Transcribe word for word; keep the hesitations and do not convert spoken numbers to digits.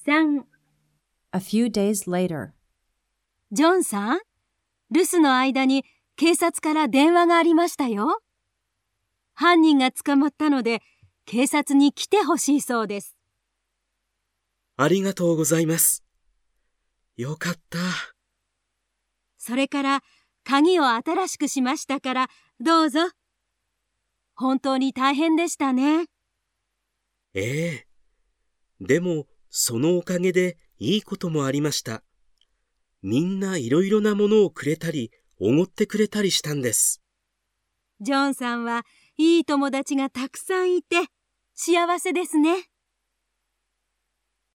さん A few days later. ジョンさん、留守の間に警察から電話がありましたよ。犯人が捕まったので警察に来てほしいそうです。 ありがとうございます。よかった。 それから鍵を新しくしましたからどうぞ。本当に大変でしたね。 ええ。でもそのおかげでいいこともありました。みんないろいろなものをくれたり、おごってくれたりしたんです。 ジョンさんはいい友達がたくさんいて幸せですね。